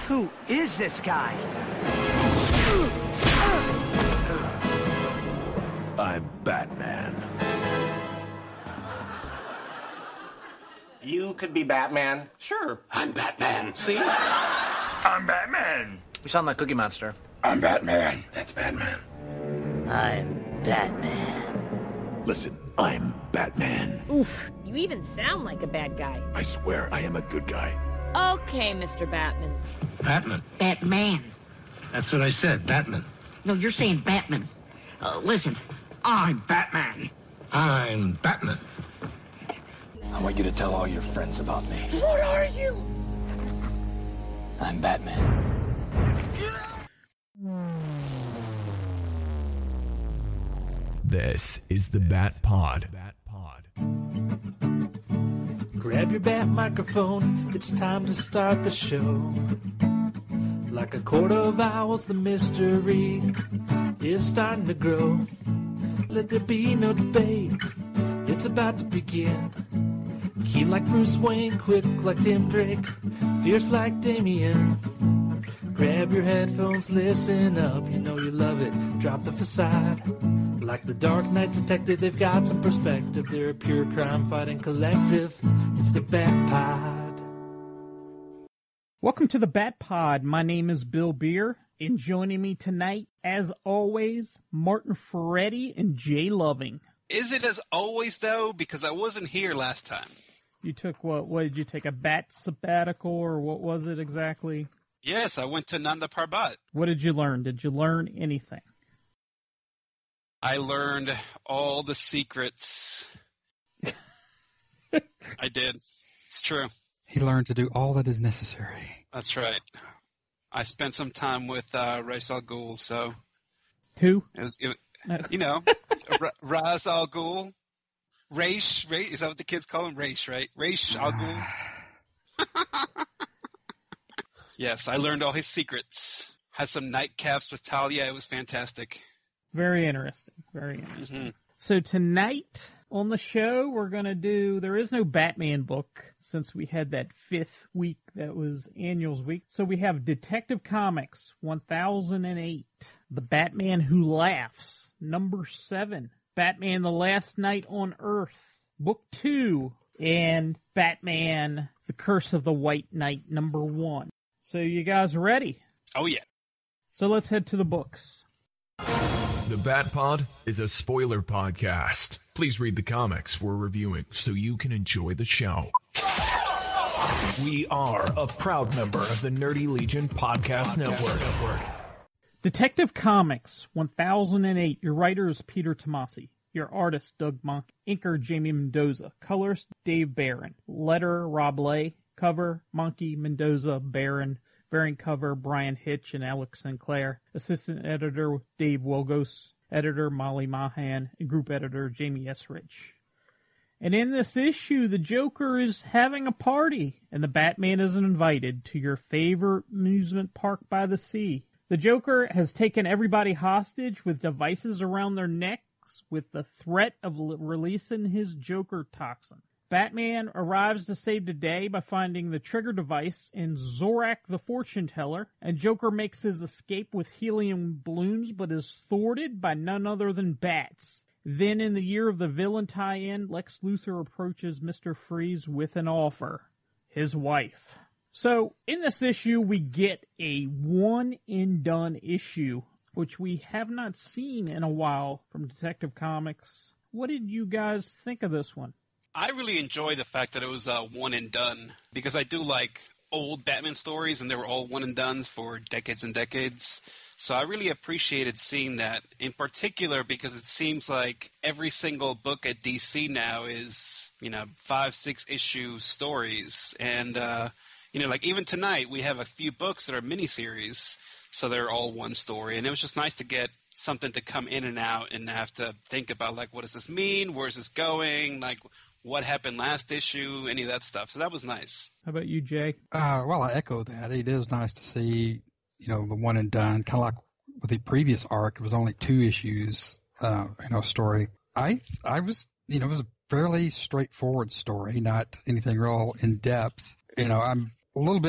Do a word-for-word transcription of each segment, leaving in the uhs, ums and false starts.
Who is this guy? I'm Batman. You could be Batman? Sure. I'm Batman. See? I'm Batman. You sound like Cookie Monster. I'm Batman. That's Batman. I'm Batman. Listen, I'm Batman. Oof, you even sound like a bad guy. I swear I am a good guy. Okay, Mister Batman. Batman. Batman. That's what I said, Batman. No, you're saying Batman. Uh, listen, I'm Batman. I'm Batman. I want you to tell all your friends about me. What are you? I'm Batman. This is the Bat Pod. Grab your bat microphone, it's time to start the show. Like a quart of owls, the mystery is starting to grow. Let there be no debate, it's about to begin. Keen like Bruce Wayne, quick like Tim Drake, fierce like Damien. Grab your headphones, listen up, you know you love it, drop the facade. Like the Dark Knight Detective, they've got some perspective, they're a pure crime-fighting collective. It's the Bat Pod. Welcome to the Bat Pod. My name is Bill Beer, and joining me tonight, as always, Martin Ferretti and Jay Loving. Is it as always, though? Because I wasn't here last time. You took what? What did you take, a bat sabbatical, or what was it exactly? Yes, I went to Nanda Parbat. What did you learn? Did you learn anything? I learned all the secrets. I did. It's true. He learned to do all that is necessary. That's right. I spent some time with uh, Ra's al Ghul, so... Who? It was, it, you know, Ra- Ra's al Ghul. Raish, Raish, is that what the kids call him? Raish, right? Raish al Ghul. Yes, I learned all his secrets. Had some nightcaps with Talia. It was fantastic. Very interesting. Very interesting. Mm-hmm. So tonight on the show, we're going to do, there is no Batman book since we had that fifth week that was Annuals Week. So we have Detective Comics one thousand eight, The Batman Who Laughs, number seven, Batman The Last Night on Earth, book two, and Batman The Curse of the White Knight, number one. So you guys ready? Oh, yeah. So let's head to the books. The Bat Pod is a spoiler podcast. Please read the comics we're reviewing so you can enjoy the show. We are a proud member of the Nerdy Legion Podcast Network. Detective Comics one thousand eight. Your writer is Peter Tomasi. Your artist, Doug Monk. Inker, Jamie Mendoza. Colorist, Dave Barron. Letter, Rob Lay. Cover, Monkey, Mendoza, Barron. Variant cover, Brian Hitch and Alex Sinclair. Assistant editor, Dave Wilgos. Editor, Molly Mahan. And group editor, Jamie Esrich. And in this issue, the Joker is having a party, and the Batman is invited to your favorite amusement park by the sea. The Joker has taken everybody hostage with devices around their necks with the threat of releasing his Joker toxin. Batman arrives to save the day by finding the trigger device in Zorak the Fortune Teller, and Joker makes his escape with helium balloons but is thwarted by none other than bats. Then, in the year of the villain tie-in, Lex Luthor approaches Mister Freeze with an offer. His wife. So, in this issue, we get a one-and-done issue, which we have not seen in a while from Detective Comics. What did you guys think of this one? I really enjoy the fact that it was uh, one and done, because I do like old Batman stories, and they were all one and dones for decades and decades. So I really appreciated seeing that, in particular because it seems like every single book at D C now is, you know, five, six issue stories. And, uh, you know, like even tonight we have a few books that are miniseries, so they're all one story. And it was just nice to get something to come in and out and have to think about, like, what does this mean? Where's this going? Like, what happened last issue? Any of that stuff. So that was nice. How about you, Jay? Uh, well, I echo that. It is nice to see, you know, the one and done, kind of like with the previous arc. It was only two issues, uh, you know, story. I, I was, you know, it was a fairly straightforward story, not anything real in depth. You know, I'm a little bit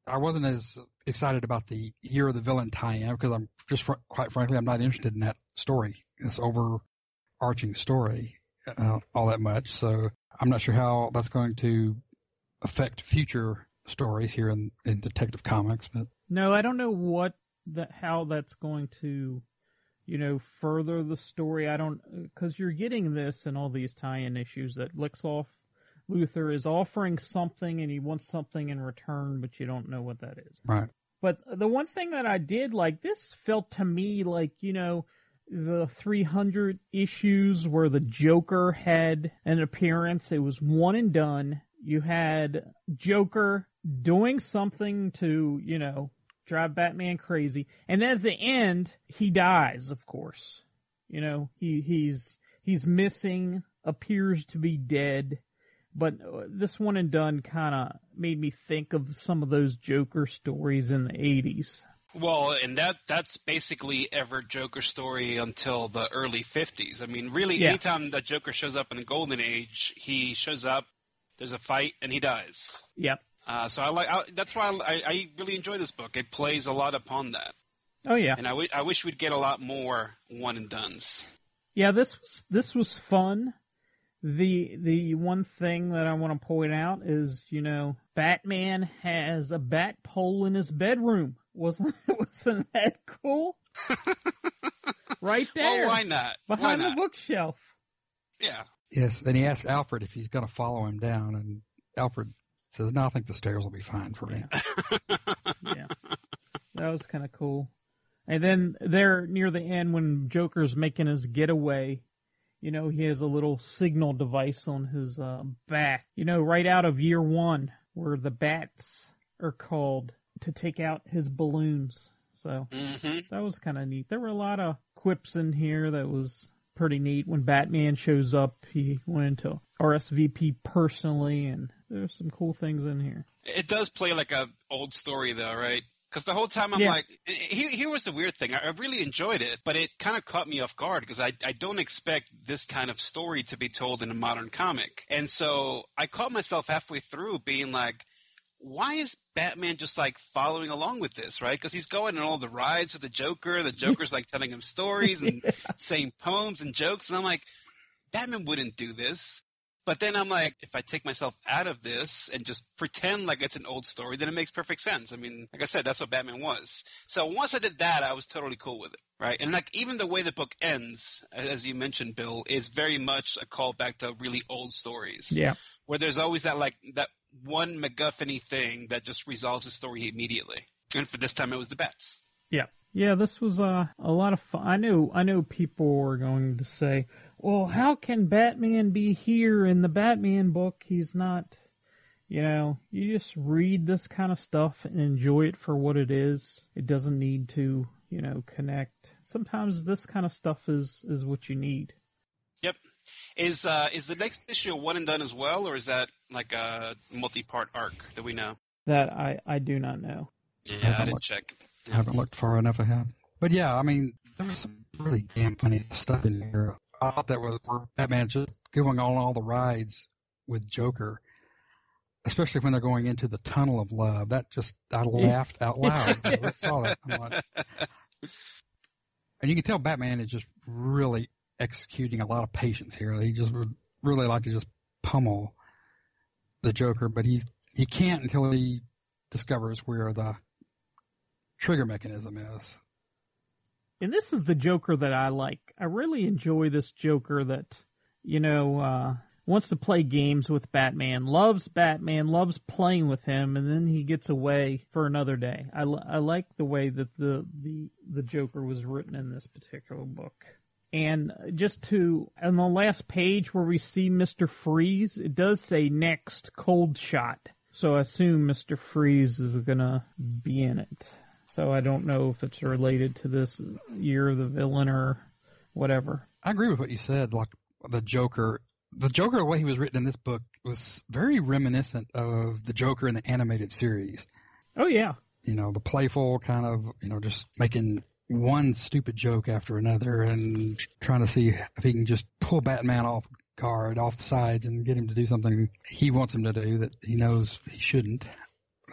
I wasn't as excited about the Year of the Villain tie-in because I'm just, fr- quite frankly, I'm not interested in that story, this overarching story, uh, all that much. So I'm not sure how that's going to affect future stories here in, in Detective Comics. But no, I don't know what that how that's going to, you know, further the story. I don't, because you're getting this and all these tie-in issues that Lixoff Luthor is offering something and he wants something in return, but you don't know what that is. Right. But the one thing that I did like, this felt to me like, you know, the three hundred issues where the Joker had an appearance. It was one and done. You had Joker doing something to, you know, drive Batman crazy. And then at the end, he dies, of course. You know, he he's he's missing, appears to be dead. But this one and done kind of made me think of some of those Joker stories in the eighties. Well, and that that's basically every Joker story until the early fifties. I mean, really, yeah. Anytime that Joker shows up in the Golden Age, he shows up, there's a fight, and he dies. Yep. Uh, so I like I, that's why I, I really enjoy this book. It plays a lot upon that. Oh yeah. And I, w- I wish we'd get a lot more one and dones. Yeah, this was this was fun. The the one thing that I want to point out is, you know, Batman has a bat pole in his bedroom. Wasn't wasn't that cool? Right there. Well, why not? Behind why the not? bookshelf. Yeah. Yes, and he asked Alfred if he's going to follow him down, and Alfred says, no, I think the stairs will be fine for me. Yeah. That was kind of cool. And then there near the end when Joker's making his getaway, you know, he has a little signal device on his uh, back, you know, right out of Year One, where the bats are called to take out his balloons. So mm-hmm. that was kind of neat. There were a lot of quips in here that was pretty neat. When Batman shows up, he went into R S V P personally, and there's some cool things in here. It does play like a old story, though, right? Because the whole time I'm yeah. like, here, here was the weird thing. I really enjoyed it, but it kind of caught me off guard because I, I don't expect this kind of story to be told in a modern comic. And so I caught myself halfway through being like, why is Batman just like following along with this, right? Because he's going on all the rides with the Joker. The Joker's like telling him stories and yeah. saying poems and jokes. And I'm like, Batman wouldn't do this. But then I'm like, if I take myself out of this and just pretend like it's an old story, then it makes perfect sense. I mean, like I said, that's what Batman was. So once I did that, I was totally cool with it, right? And like even the way the book ends, as you mentioned, Bill, is very much a callback to really old stories. Yeah. Where there's always that like that one MacGuffin-y thing that just resolves the story immediately. And for this time, it was the bats. Yeah. Yeah, this was uh, a lot of fun. I know, I know people were going to say, well, how can Batman be here in the Batman book? He's not, you know, you just read this kind of stuff and enjoy it for what it is. It doesn't need to, you know, connect. Sometimes this kind of stuff is, is what you need. Yep. Is uh, is the next issue a one and done as well, or is that like a multi-part arc that we know? That I, I do not know. Yeah, I, I didn't looked, check. I haven't looked far enough ahead. But yeah, I mean, there was some really damn funny stuff in here. I thought that was where Batman just going on all the rides with Joker, especially when they're going into the tunnel of love. That just, I laughed out loud. I saw that. I'm like, and you can tell Batman is just really executing a lot of patience here. He just would really like to just pummel the Joker, but he's, he can't until he discovers where the trigger mechanism is. And this is the Joker that I like. I really enjoy this Joker that, you know, uh, wants to play games with Batman, loves Batman, loves playing with him, and then he gets away for another day. I, I like the way that the, the, the Joker was written in this particular book. And just to, on the last page where we see Mister Freeze, it does say next cold shot. So I assume Mister Freeze is going to be in it. So I don't know if it's related to this Year of the Villain or whatever. I agree with what you said. Like the Joker, the Joker, the way he was written in this book was very reminiscent of the Joker in the animated series. Oh, yeah. You know, the playful kind of, you know, just making one stupid joke after another and trying to see if he can just pull Batman off guard, off the sides, and get him to do something he wants him to do that he knows he shouldn't.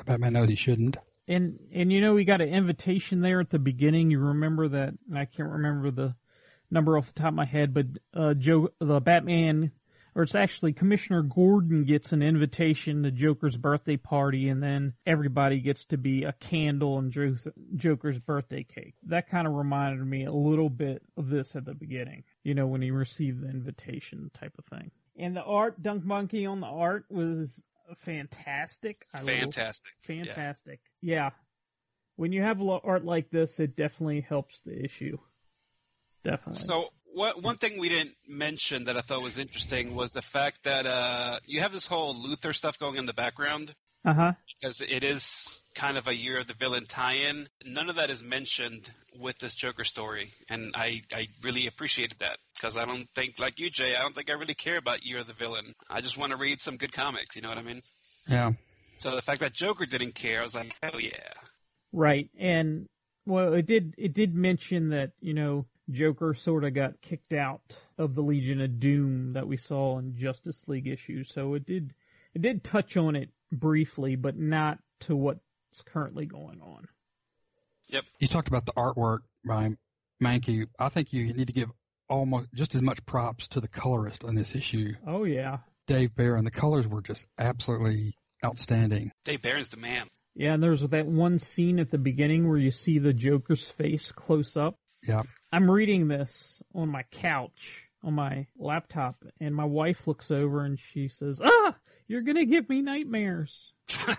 Batman knows he shouldn't. And, and you know, we got an invitation there at the beginning. You remember that? I can't remember the number off the top of my head, but uh, Joe, the Batman, or it's actually Commissioner Gordon gets an invitation to Joker's birthday party, and then everybody gets to be a candle in Jo- Joker's birthday cake. That kind of reminded me a little bit of this at the beginning, you know, when he received the invitation type of thing. And the art, Dunk Monkey on the art was fantastic. I Fantastic. Will, fantastic. Yeah. yeah. When you have art like this, it definitely helps the issue. Definitely. So what, one thing we didn't mention that I thought was interesting was the fact that uh, you have this whole Luthor stuff going in the background. Uh-huh. Because it is kind of a Year of the Villain tie-in. None of that is mentioned with this Joker story, and I, I really appreciated that, because I don't think, like you, Jay, I don't think I really care about Year of the Villain. I just want to read some good comics, you know what I mean? Yeah. So the fact that Joker didn't care, I was like, hell yeah. Right, and, well, it did it did mention that, you know, Joker sort of got kicked out of the Legion of Doom that we saw in Justice League issues, so it did it did touch on it briefly, but not to what's currently going on. Yep. You talked about the artwork by Mankey. I think you need to give almost just as much props to the colorist on this issue. Oh, yeah. Dave Barron. The colors were just absolutely outstanding. Dave Barron's the man. Yeah, and there's that one scene at the beginning where you see the Joker's face close up. Yeah. I'm reading this on my couch on my laptop, and my wife looks over and she says, ah, you're going to give me nightmares.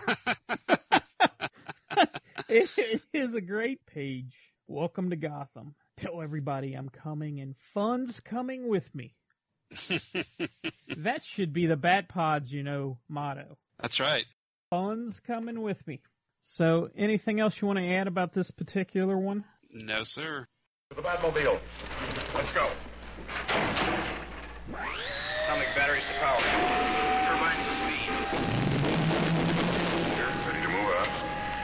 it, it is a great page. Welcome to Gotham. Tell everybody I'm coming and fun's coming with me. That should be the Bat Pod's, you know, motto. That's right. Fun's coming with me. So anything else you want to add about this particular one? No, sir. To the Batmobile. Let's go. Atomic batteries to power. Turbines to speed. You're ready to move up.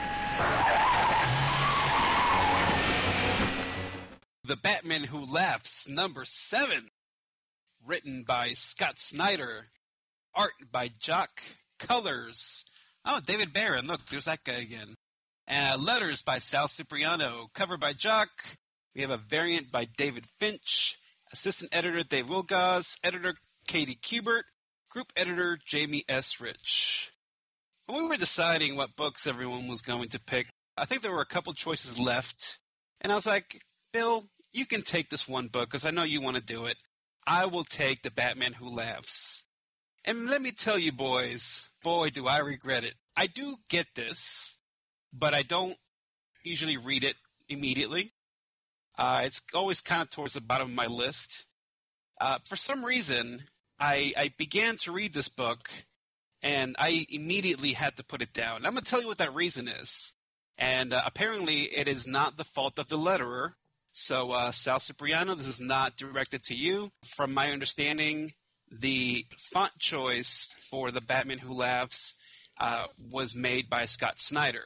The Batman Who Laughs, number seven. Written by Scott Snyder. Art by Jock. Colors. Oh, David Barron. Look, there's that guy again. Uh, letters by Sal Cipriano. Cover by Jock. We have a variant by David Finch. Assistant editor Dave Wilgaz. Editor Katie Kubert. Group editor Jamie S. Rich. When we were deciding what books everyone was going to pick, I think there were a couple choices left. And I was like, Bill, you can take this one book because I know you want to do it. I will take The Batman Who Laughs. And let me tell you, boys, boy, do I regret it. I do get this, but I don't usually read it immediately. Uh, it's always kind of towards the bottom of my list. Uh, for some reason, I, I began to read this book, and I immediately had to put it down. I'm going to tell you what that reason is. And uh, apparently it is not the fault of the letterer. So, uh, Sal Cipriano, this is not directed to you. From my understanding, the font choice for The Batman Who Laughs uh, was made by Scott Snyder.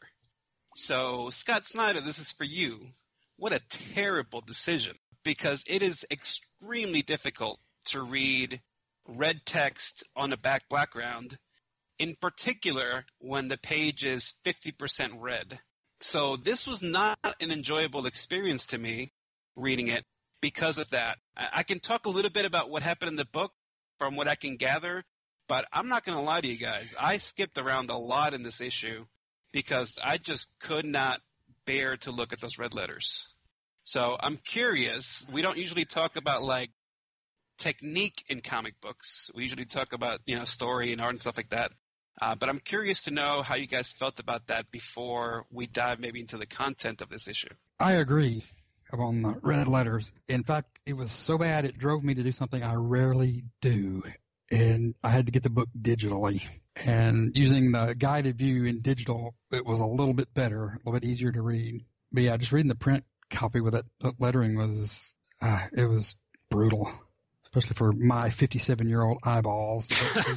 So, Scott Snyder, this is for you. What a terrible decision, because it is extremely difficult to read red text on a back background, in particular when the page is fifty percent red. So this was not an enjoyable experience to me reading it because of that. I can talk a little bit about what happened in the book from what I can gather, but I'm not going to lie to you guys. I skipped around a lot in this issue because I just could not bear to look at those red letters. So I'm curious. We don't usually talk about like technique in comic books. We usually talk about, you know, story and art and stuff like that. Uh, but I'm curious to know how you guys felt about that before we dive maybe into the content of this issue. I agree on the red letters. In fact, it was so bad it drove me to do something I rarely do. And I had to get the book digitally. And using the guided view in digital, it was a little bit better, a little bit easier to read. But yeah, just reading the print copy with that, that lettering was, uh, it was brutal. Especially for my fifty-seven-year-old eyeballs.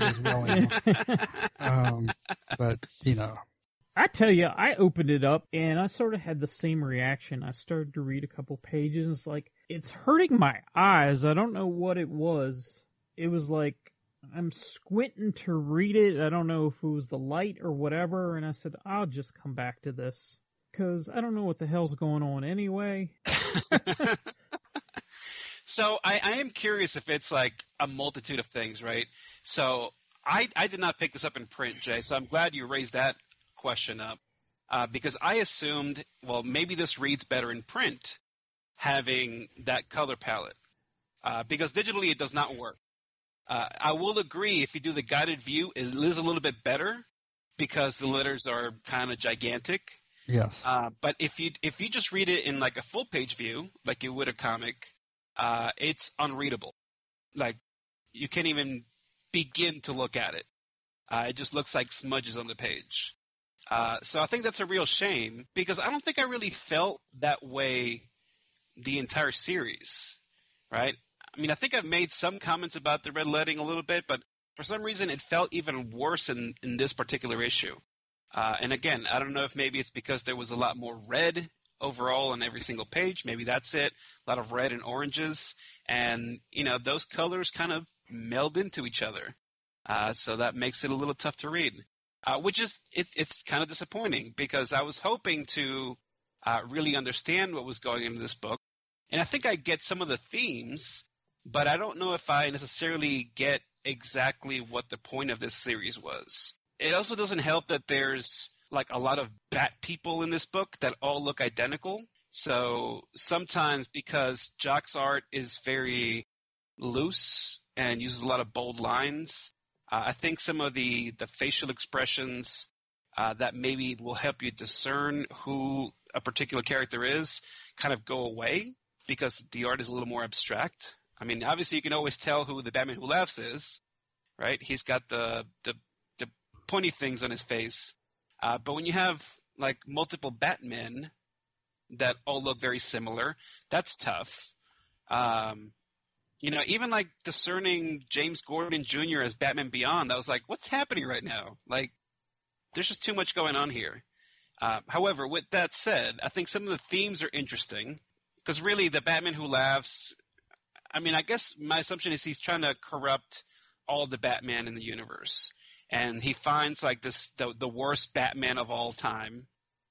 um, but, you know. I tell you, I opened it up, and I sort of had the same reaction. I started to read a couple pages. Like, it's hurting my eyes. I don't know what it was. It was like I'm squinting to read it. I don't know if it was the light or whatever, and I said, I'll just come back to this, because I don't know what the hell's going on anyway. So I, I am curious if it's like a multitude of things, right? So I, I did not pick this up in print, Jay, so I'm glad you raised that question up, uh, because I assumed, well, maybe this reads better in print, having that color palette, uh, because digitally it does not work. Uh, I will agree if you do the guided view, it is a little bit better because the letters are kind of gigantic. Yes. Uh, but if you if you just read it in like a full page view, like you would a comic, uh, it's unreadable. Like you can't even begin to look at it. Uh, it just looks like smudges on the page. Uh, so I think that's a real shame because I don't think I really felt that way the entire series, right? I mean, I think I've made some comments about the red lettering a little bit, but for some reason it felt even worse in, in this particular issue. Uh, and again, I don't know if maybe it's because there was a lot more red overall on every single page. Maybe that's it. A lot of red and oranges. And, you know, those colors kind of meld into each other. Uh, so that makes it a little tough to read, uh, which is it, it's kind of disappointing because I was hoping to uh, really understand what was going into this book. And I think I get some of the themes, but I don't know if I necessarily get exactly what the point of this series was. It also doesn't help that there's like a lot of bat people in this book that all look identical. So sometimes because Jock's art is very loose and uses a lot of bold lines, uh, I think some of the, the facial expressions uh, that maybe will help you discern who a particular character is kind of go away because the art is a little more abstract. I mean, obviously you can always tell who the Batman Who Laughs is, right? He's got the the, the pointy things on his face. Uh, but when you have like multiple Batmen that all look very similar, that's tough. Um, you know, even like discerning James Gordon Junior as Batman Beyond, I was like, what's happening right now? Like, there's just too much going on here. Uh, however, with that said, I think some of the themes are interesting because really the Batman Who Laughs, I mean, I guess my assumption is he's trying to corrupt all the Batman in the universe. And he finds like this the, the worst Batman of all time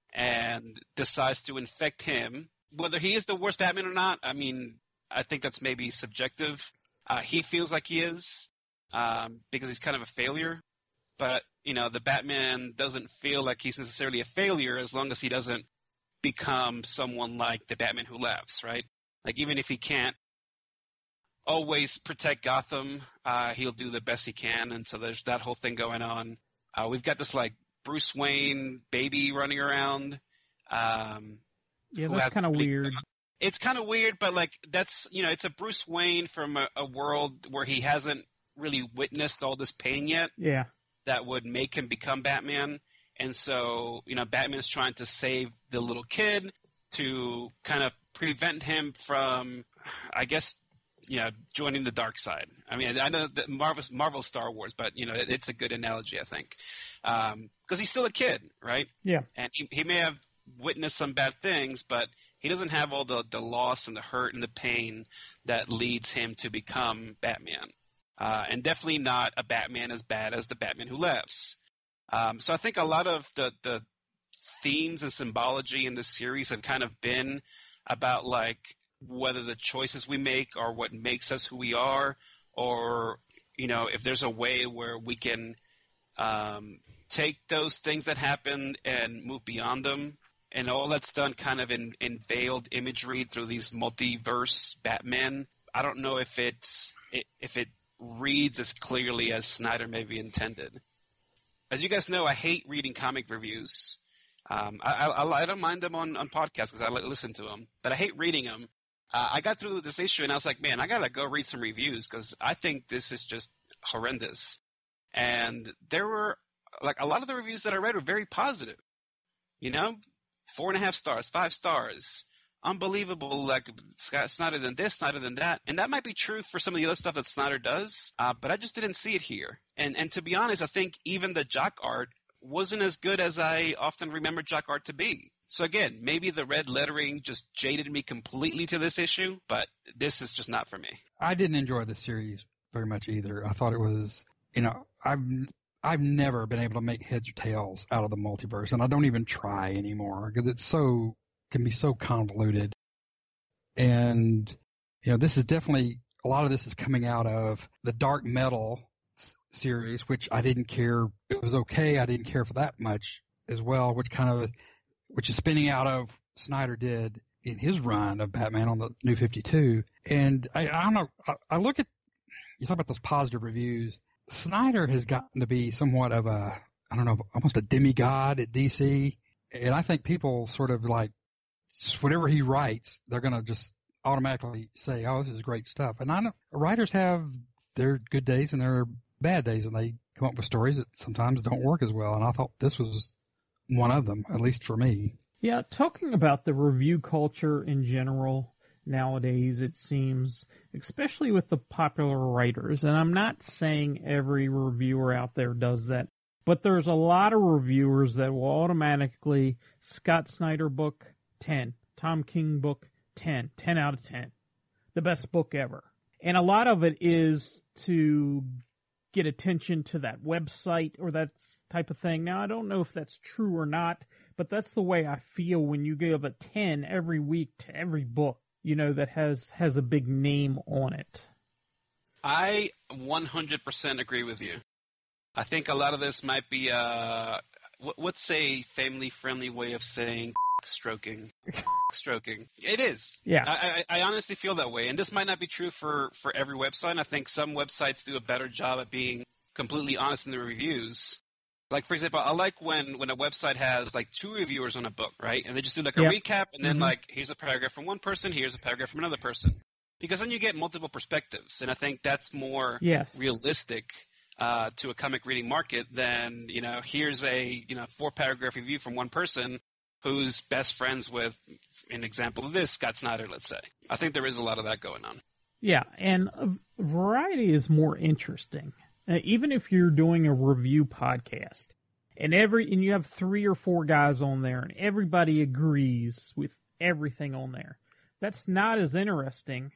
and decides to infect him. Whether he is the worst Batman or not, I mean, I think that's maybe subjective. Uh, he feels like he is um, because he's kind of a failure. But, you know, the Batman doesn't feel like he's necessarily a failure as long as he doesn't become someone like the Batman Who Laughs, right? Like even if he can't always protect Gotham, uh, he'll do the best he can. And so there's that whole thing going on. Uh, we've got this like Bruce Wayne baby running around. Um, yeah, that's kind of weird. It's kind of weird, but like that's, you know, it's a Bruce Wayne from a, a world where he hasn't really witnessed all this pain yet. Yeah. That would make him become Batman. And so, you know, Batman's trying to save the little kid to kind of prevent him from, I guess, you know, joining the dark side. I mean, I know that Marvel, Marvel Star Wars, but, you know, it, it's a good analogy, I think. Um, because he's still a kid, right? Yeah. And he, he may have witnessed some bad things, but he doesn't have all the, the loss and the hurt and the pain that leads him to become Batman. Uh, and definitely not a Batman as bad as the Batman Who Laughs. Um, so I think a lot of the, the themes and symbology in this series have kind of been about like whether the choices we make are what makes us who we are, or, you know, if there's a way where we can um, take those things that happen and move beyond them. And all that's done kind of in, in veiled imagery through these multiverse Batman. I don't know if it's if it reads as clearly as Snyder maybe intended. As you guys know, I hate reading comic reviews. Um, I, I, I don't mind them on, on podcasts because I listen to them, but I hate reading them. Uh, I got through this issue and I was like, man, I got to go read some reviews because I think this is just horrendous. And there were like a lot of the reviews that I read were very positive. You know, four and a half stars, five stars. Unbelievable, like Snyder than this, Snyder than that. And that might be true for some of the other stuff that Snyder does, uh, but I just didn't see it here. And and to be honest, I think even the Jock art wasn't as good as I often remember Jock art to be. So again, maybe the red lettering just jaded me completely to this issue, but this is just not for me. I didn't enjoy the series very much either. I thought it was, you know, I've I've never been able to make heads or tails out of the multiverse, and I don't even try anymore because it's so can be so convoluted. And you know, this is definitely a lot of this is coming out of the Dark Metal s- series, which I didn't care. It was okay. I didn't care for that much as well, which kind of which is spinning out of Snyder did in his run of Batman on the New fifty-two. And I, I don't know. I, I look at you talk about those positive reviews. Snyder has gotten to be somewhat of a, I don't know, almost a demigod at D C. And I think people sort of like, whatever he writes, they're going to just automatically say, oh, this is great stuff. And I know writers have their good days and their bad days, and they come up with stories that sometimes don't work as well. And I thought this was one of them, at least for me. Yeah, talking about the review culture in general nowadays, it seems, especially with the popular writers, and I'm not saying every reviewer out there does that, but there's a lot of reviewers that will automatically, Scott Snyder book, ten. Tom King book, ten. ten out of ten. The best book ever. And a lot of it is to get attention to that website or that type of thing. Now, I don't know if that's true or not, but that's the way I feel when you give a ten every week to every book, you know, that has, has a big name on it. I one hundred percent agree with you. I think a lot of this might be, uh, what's a family-friendly way of saying stroking? Stroking. It is. Yeah. I, I, I honestly feel that way. And this might not be true for, for every website. I think some websites do a better job at being completely honest in the reviews. Like, for example, I like when, when a website has, like, two reviewers on a book, right? And they just do, like, a Yep. recap, and then, Mhm. like, here's a paragraph from one person, here's a paragraph from another person. Because then you get multiple perspectives, and I think that's more Yes. realistic uh, to a comic reading market than, you know, here's a, you know, four-paragraph review from one person who's best friends with, an example of this, Scott Snyder, let's say. I think there is a lot of that going on. Yeah, and uh, variety is more interesting. Uh, even if you're doing a review podcast, and every and you have three or four guys on there, and everybody agrees with everything on there, that's not as interesting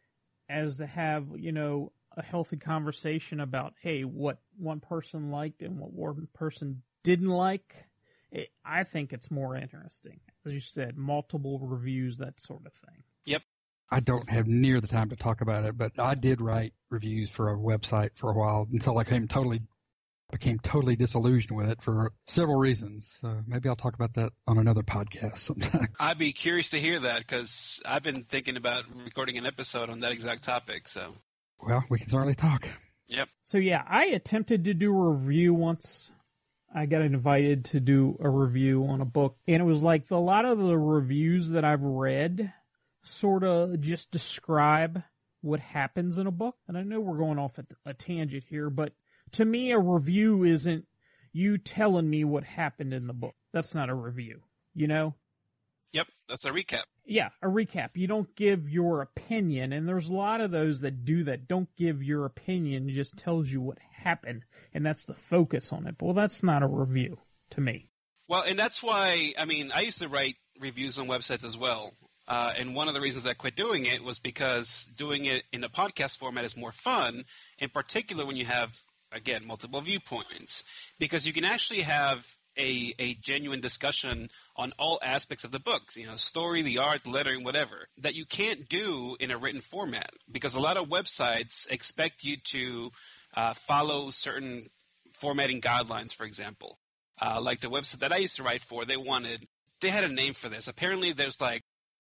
as to have, you know, a healthy conversation about, hey, what one person liked and what one person didn't like. It, I think it's more interesting. As you said, multiple reviews, that sort of thing. Yep. I don't have near the time to talk about it, but I did write reviews for a website for a while until I came totally became totally disillusioned with it for several reasons. So maybe I'll talk about that on another podcast sometime. I'd be curious to hear that because I've been thinking about recording an episode on that exact topic. So, well, we can certainly talk. Yep. So yeah, I attempted to do a review once. I got invited to do a review on a book, and it was like the, a lot of the reviews that I've read sort of just describe what happens in a book. And I know we're going off at a tangent here, but to me, a review isn't you telling me what happened in the book. That's not a review, you know? Yep, that's a recap. Yeah, a recap. You don't give your opinion, and there's a lot of those that do that. Don't give your opinion, it just tells you what happened, and that's the focus on it. Well, that's not a review to me. Well, and that's why, I mean, I used to write reviews on websites as well. Uh, and one of the reasons I quit doing it was because doing it in a podcast format is more fun, in particular when you have, again, multiple viewpoints, because you can actually have a, a genuine discussion on all aspects of the book, you know, story, the art, the lettering, whatever, that you can't do in a written format, because a lot of websites expect you to uh, follow certain formatting guidelines, for example. Uh, like the website that I used to write for, they wanted – they had a name for this. Apparently there's like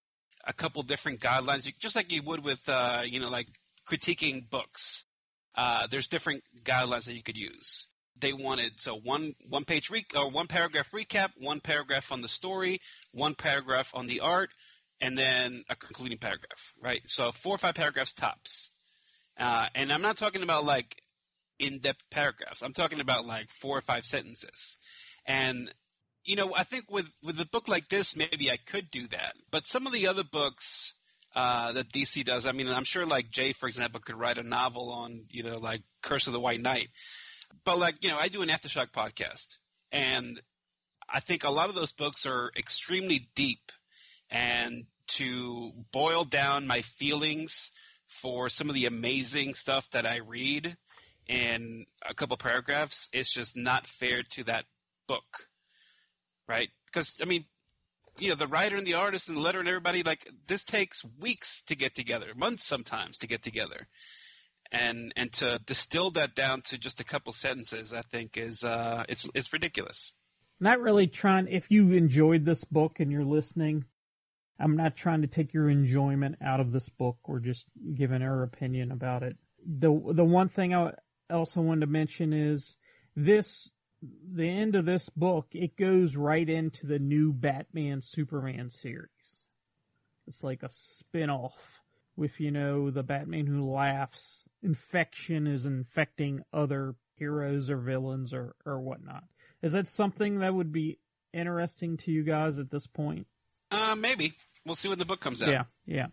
a couple different guidelines, just like you would with, uh, you know, like critiquing books. Uh, there's different guidelines that you could use. They wanted so one one page re- or one paragraph recap, one paragraph on the story, one paragraph on the art, and then a concluding paragraph, right? So four or five paragraphs tops. Uh, and I'm not talking about like in-depth paragraphs. I'm talking about like four or five sentences. And you know, I think with with a book like this, maybe I could do that. But some of the other books uh, that D C does, I mean, I'm sure like Jay, for example, could write a novel on, you know, like Curse of the White Knight. But like, you know, I do an Aftershock podcast, and I think a lot of those books are extremely deep, and to boil down my feelings for some of the amazing stuff that I read in a couple paragraphs, it's just not fair to that book, right? Because, I mean, you know, the writer and the artist and the letter and everybody, like, this takes weeks to get together, months sometimes to get together. And and to distill that down to just a couple sentences, I think, is uh, it's it's ridiculous. Not really trying, if you enjoyed this book and you're listening, I'm not trying to take your enjoyment out of this book or just giving our opinion about it. The the one thing I also wanted to mention is this, the end of this book, it goes right into the new Batman Superman series. It's like a spin-off with, you know, the Batman Who Laughs. Infection is infecting other heroes or villains or, or whatnot. Is that something that would be interesting to you guys at this point? Uh, maybe. We'll see when the book comes out. Yeah, yeah.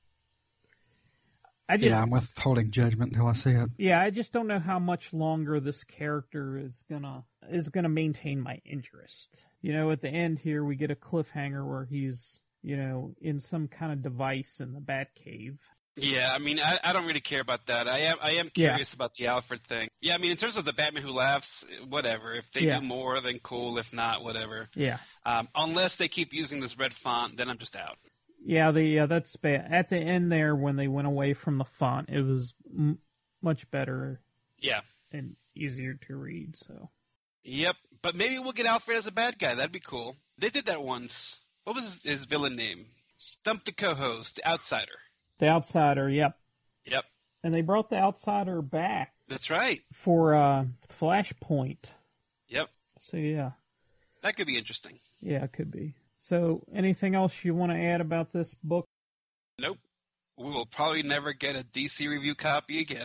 I just, yeah, I'm withholding judgment until I see it. Yeah, I just don't know how much longer this character is gonna is gonna maintain my interest. You know, at the end here, we get a cliffhanger where he's, you know, in some kind of device in the Batcave. Yeah, I mean, I, I don't really care about that. I am I am curious yeah. about the Alfred thing. Yeah, I mean, in terms of the Batman Who Laughs, whatever. If they yeah. do more, then cool. If not, whatever. Yeah. Um, unless they keep using this red font, then I'm just out. Yeah, the uh, that's bad. At the end there, when they went away from the font, it was m- much better. Yeah. And easier to read. So. Yep, but maybe we'll get Alfred as a bad guy. That'd be cool. They did that once. What was his, his villain name? Stump the co-host, the Outsider. The Outsider, yep. Yep. And they brought the Outsider back. That's right. For uh, Flashpoint. Yep. So, yeah. That could be interesting. Yeah, it could be. So, anything else you want to add about this book? Nope. We will probably never get a D C review copy again.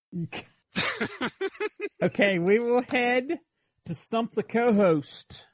Okay, we will head to Stump the Co-Host.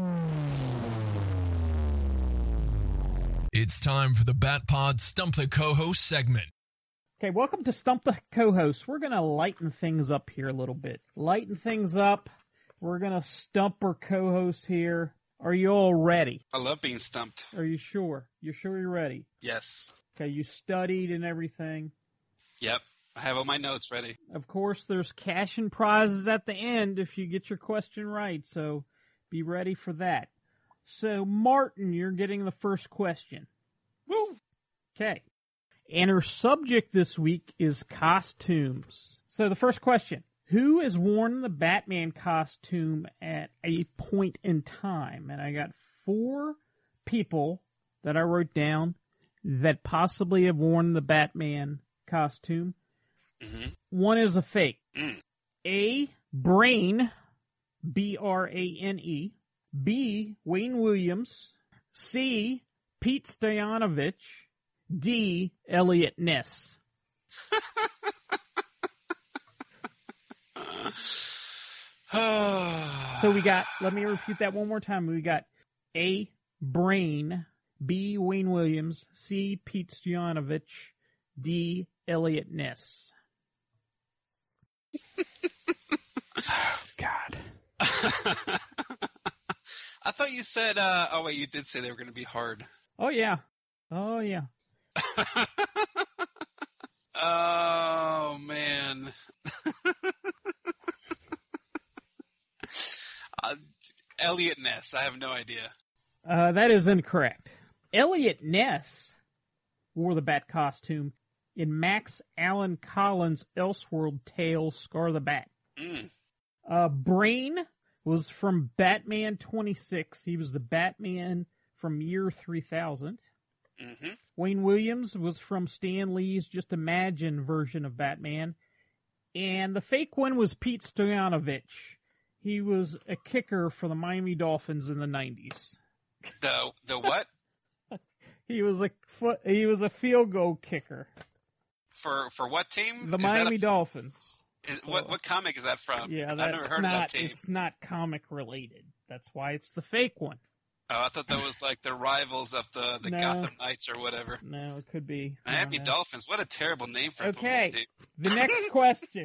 It's time for the BatPod Stump the Co-Host segment. Okay, welcome to Stump the Co-Host. We're going to lighten things up here a little bit. Lighten things up. We're going to stump our co-host here. Are you all ready? I love being stumped. Are you sure? You're sure you're ready? Yes. Okay, you studied and everything? Yep. I have all my notes ready. Of course, there's cash and prizes at the end if you get your question right, so be ready for that. So, Martin, you're getting the first question. Woo! Okay. And our subject this week is costumes. So, the first question. Who has worn the Batman costume at a point in time? And I got four people that I wrote down that possibly have worn the Batman costume. Mm-hmm. One is a fake. Mm. A, Brain, B R A N E. B, Wayne Williams. C, Pete Stoyanovich. D, Elliot Ness. So we got, let me repeat that one more time. We got A, Brain, B, Wayne Williams, C, Pete Stoyanovich, D, Elliot Ness. Oh, God. I thought you said, uh, oh wait, you did say they were going to be hard. Oh, yeah. Oh, yeah. Oh, man. uh, Elliot Ness, I have no idea. Uh, that is incorrect. Elliot Ness wore the Bat costume in Max Allan Collins' Elseworld tale, Scar the Bat. Mm. Uh, Brain was from Batman twenty-six. He was the Batman from year three thousand. Mm-hmm. Wayne Williams was from Stan Lee's Just Imagine version of Batman. And the fake one was Pete Stoyanovich. He was a kicker for the Miami Dolphins in the nineties. The the what? He was a foot, he was a field goal kicker. For for what team? The is Miami a, Dolphins. Is, So, what what comic is that from? Yeah, that's I've never heard not, of that team. It's not comic related. That's why it's the fake one. Oh, I thought that was like the rivals of the, the No. Gotham Knights or whatever. No, it could be. Miami Dolphins. What a terrible name for a Okay, football team. the next question.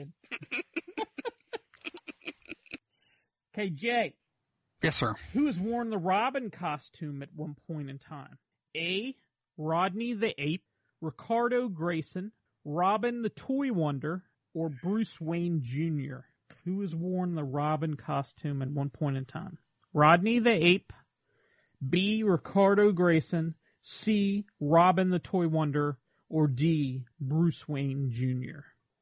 Okay, Jay. Yes, sir. Who has worn the Robin costume at one point in time? A, Rodney the Ape, Ricardo Grayson, Robin the Toy Wonder or Bruce Wayne Junior? Who has worn the Robin costume at one point in time? Rodney the Ape, B. Ricardo Grayson, C. Robin the Toy Wonder, or D. Bruce Wayne Junior?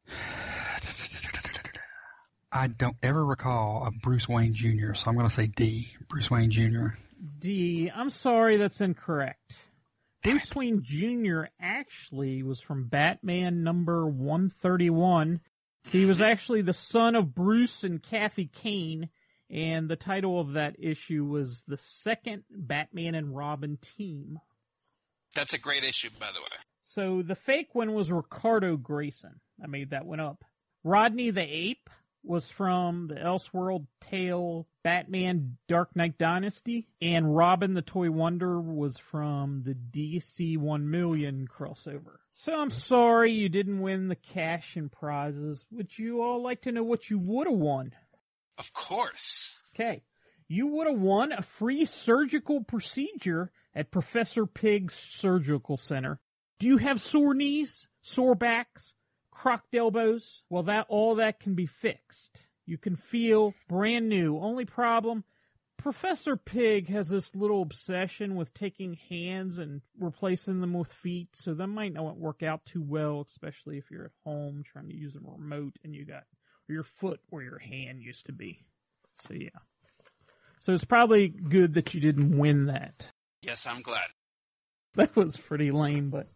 I don't ever recall a Bruce Wayne Junior, so I'm going to say D. Bruce Wayne Junior. D. I'm sorry, that's incorrect. Bruce Wayne Junior actually was from Batman number one thirty-one. He was actually the son of Bruce and Kathy Kane, and the title of that issue was The Second Batman and Robin Team. That's a great issue, by the way. So the fake one was Ricardo Grayson. I made that one up. Rodney the Ape was from the Elseworld Tale Batman Dark Knight Dynasty, and Robin the Toy Wonder was from the D C one million crossover. So I'm sorry you didn't win the cash and prizes. Would you all like to know what you would have won? Of course. Okay. You would have won a free surgical procedure at Professor Pig's Surgical Center. Do you have sore knees, sore backs, crocked elbows? Well, that all that can be fixed. You can feel brand new. Only problem, Professor Pig has this little obsession with taking hands and replacing them with feet, so that might not work out too well, especially if you're at home trying to use a remote and you got your foot where your hand used to be. So, yeah. So it's probably good that you didn't win that. Yes, I'm glad. That was pretty lame, but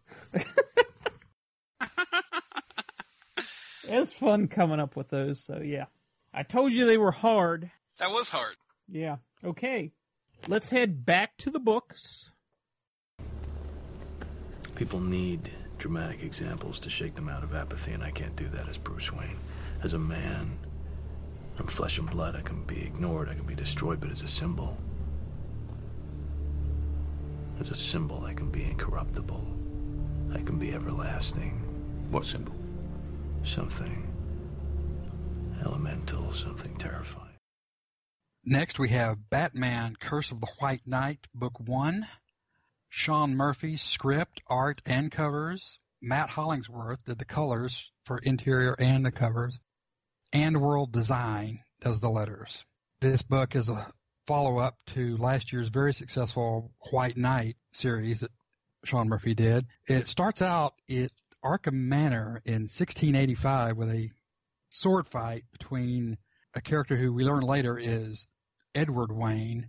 it's fun coming up with those, so yeah. I told you they were hard. That was hard. Yeah. Okay. Let's head back to the books. People need dramatic examples to shake them out of apathy, and I can't do that as Bruce Wayne. As a man, I'm flesh and blood. I can be ignored, I can be destroyed, but as a symbol, as a symbol, I can be incorruptible. I can be everlasting. What symbol? Something elemental, something terrifying. Next, we have Batman, Curse of the White Knight, Book One. Sean Murphy, script, art, and covers. Matt Hollingsworth did the colors for interior and the covers. And World Design does the letters. This book is a follow-up to last year's very successful White Knight series that Sean Murphy did. It starts out at Arkham Manor in sixteen eighty-five with a sword fight between a character who we learn later is Edward Wayne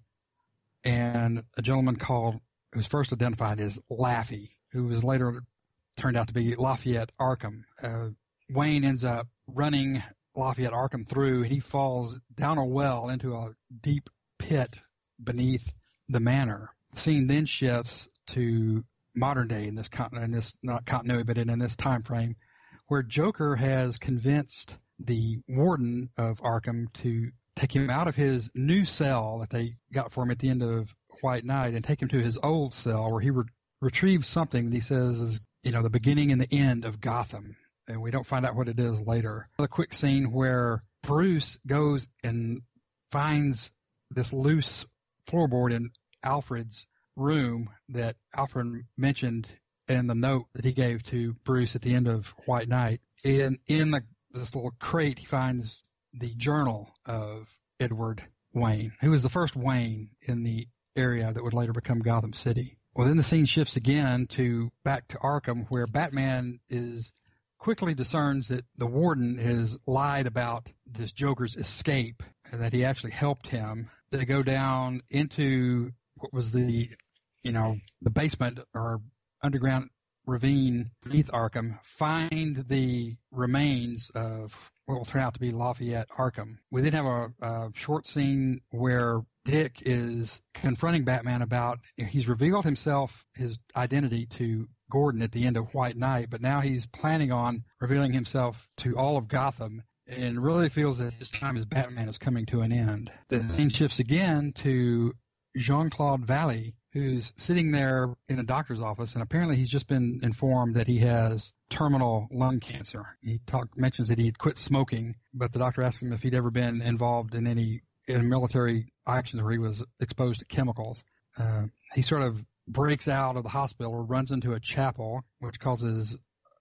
and a gentleman called, who's first identified as Laffy, who was later turned out to be Lafayette Arkham. Uh, Wayne ends up running Lafayette Arkham through, and he falls down a well into a deep pit beneath the manor. The scene then shifts to modern day in this continent, in this not continuity, but in, in this time frame, where Joker has convinced the warden of Arkham to take him out of his new cell that they got for him at the end of White Knight and take him to his old cell where he re- retrieves something that he says is, you know, the beginning and the end of Gotham. And we don't find out what it is later. A quick scene where Bruce goes and finds this loose floorboard in Alfred's room that Alfred mentioned in the note that he gave to Bruce at the end of White Knight. And in the, this little crate, he finds the journal of Edward Wayne, who was the first Wayne in the area that would later become Gotham City. Well, then the scene shifts again to back to Arkham, where Batman is quickly discerns that the warden has lied about this Joker's escape and that he actually helped him. They go down into what was the, you know, the basement or underground ravine beneath Arkham, find the remains of what will turn out to be Lafayette Arkham. We then have a, a short scene where Dick is confronting Batman about, he's revealed himself, his identity to Gordon at the end of White Knight, but now he's planning on revealing himself to all of Gotham and really feels that his time as Batman is coming to an end. The scene shifts again to Jean-Claude Valley, who's sitting there in a doctor's office, and apparently he's just been informed that he has terminal lung cancer. He talk, mentions that he had quit smoking, but the doctor asked him if he'd ever been involved in any in military actions where he was exposed to chemicals. Uh, he sort of breaks out of the hospital, runs into a chapel, which causes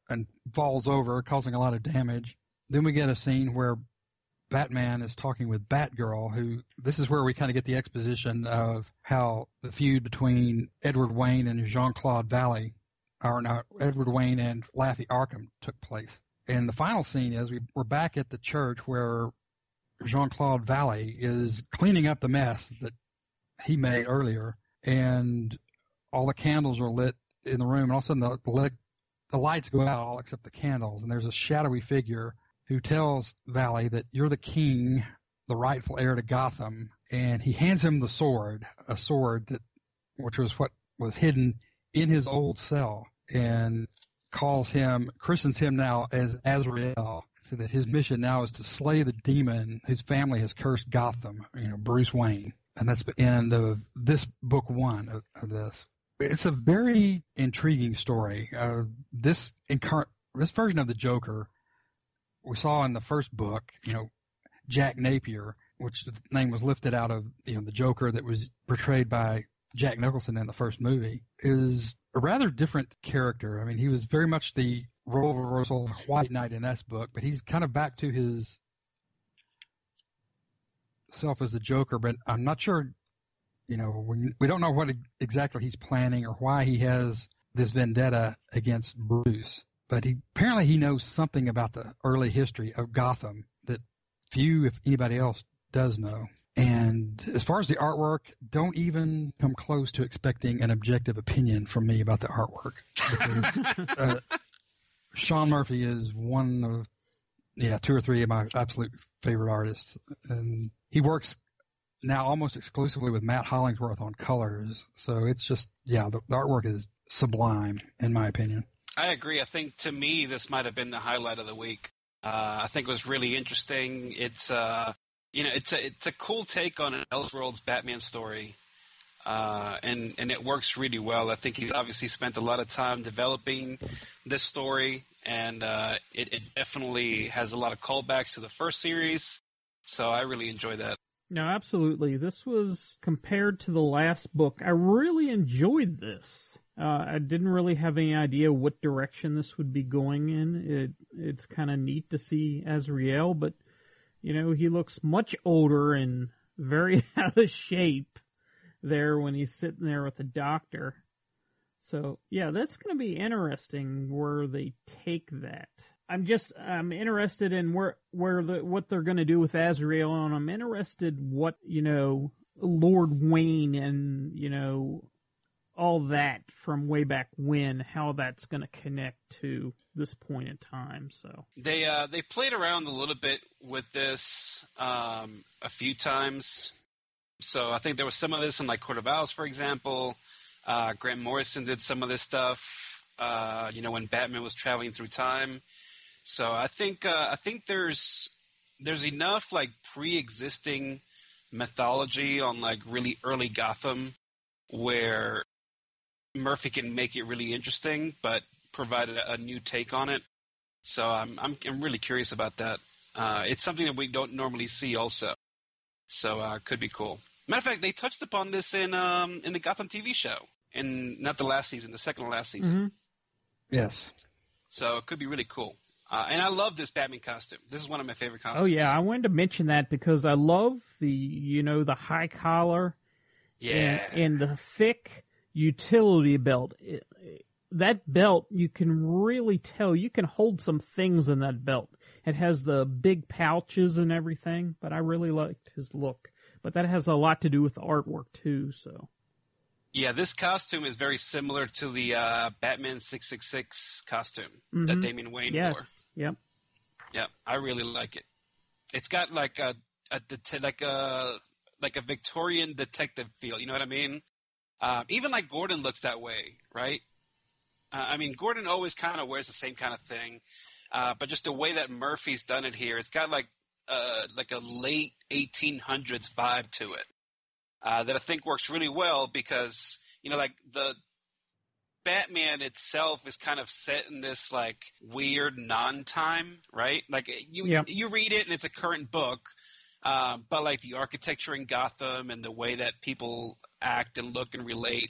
and falls over, causing a lot of damage. Then we get a scene where Batman is talking with Batgirl, who, this is where we kind of get the exposition of how the feud between Edward Wayne and Jean-Claude Valley, or not, Edward Wayne and Laffy Arkham took place. And the final scene is we, we're back at the church where Jean-Claude Valley is cleaning up the mess that he made earlier, and all the candles are lit in the room, and all of a sudden the, the, lit, the lights go out all except the candles, and there's a shadowy figure who tells Valley that you're the king, the rightful heir to Gotham, and he hands him the sword, a sword that, which was what was hidden in his old cell, and calls him, christens him now as Azrael, so that his mission now is to slay the demon whose family has cursed Gotham, you know, Bruce Wayne. And that's the end of this book one of, of this. It's a very intriguing story. Uh, this incar- this version of the Joker we saw in the first book, you know, Jack Napier, which the name was lifted out of, you know, the Joker that was portrayed by Jack Nicholson in the first movie, is a rather different character. I mean, he was very much the role reversal White Knight in this book, but he's kind of back to his self as the Joker, but I'm not sure, you know, we, we don't know what exactly he's planning or why he has this vendetta against Bruce. But he apparently he knows something about the early history of Gotham that few, if anybody else, does know. And as far as the artwork, don't even come close to expecting an objective opinion from me about the artwork. Because, uh, Sean Murphy is one of, yeah, two or three of my absolute favorite artists. And he works now almost exclusively with Matt Hollingsworth on colors. So it's just, yeah, the, the artwork is sublime, in my opinion. I agree. I think to me, this might have been the highlight of the week. Uh, I think it was really interesting. It's, uh, you know, it's a, it's a cool take on an Elseworlds Batman story. Uh, and, and it works really well. I think he's obviously spent a lot of time developing this story, and uh, it, it definitely has a lot of callbacks to the first series. So I really enjoy that. No, absolutely. This was, compared to the last book, I really enjoyed this. Uh, I didn't really have any idea what direction this would be going in. It It's kind of neat to see Azrael, but, you know, he looks much older and very out of shape there when he's sitting there with the doctor. So, yeah, that's going to be interesting where they take that. I'm just, I'm interested in where, where the, what they're going to do with Azrael, and I'm interested what, you know, Lord Wayne and, you know, all that from way back when, how that's going to connect to this point in time. So they uh, they played around a little bit with this um, a few times. So I think there was some of this in like Court of Owls, for example. Uh, Grant Morrison did some of this stuff. Uh, you know, when Batman was traveling through time. So I think uh, I think there's there's enough like pre-existing mythology on like really early Gotham where Murphy can make it really interesting, but provide a, a new take on it. So I'm I'm, I'm really curious about that. Uh, it's something that we don't normally see, also. So uh, could be cool. Matter of fact, they touched upon this in um in the Gotham T V show, in not the last season, the second to last season. Mm-hmm. Yes. So it could be really cool. Uh, and I love this Batman costume. This is one of my favorite costumes. Oh yeah, I wanted to mention that because I love the you know the high collar, yeah, and, and the thick utility belt. It, that belt, you can really tell, you can hold some things in that belt. It has the big pouches and everything, but I really liked his look. But that has a lot to do with the artwork too, so. Yeah, this costume is very similar to the uh, Batman six six six costume mm-hmm. that Damian Wayne yes. wore. Yep. Yeah, I really like it. It's got like a, a like a like a Victorian detective feel. You know what I mean? Um, even like Gordon looks that way, right? Uh, I mean, Gordon always kind of wears the same kind of thing, uh, but just the way that Murphy's done it here, it's got like uh, like a late eighteen hundreds vibe to it uh, that I think works really well because, you know, like the Batman itself is kind of set in this like weird non-time, right? Like you yep. you read it and it's a current book, um, but like the architecture in Gotham and the way that people act and look and relate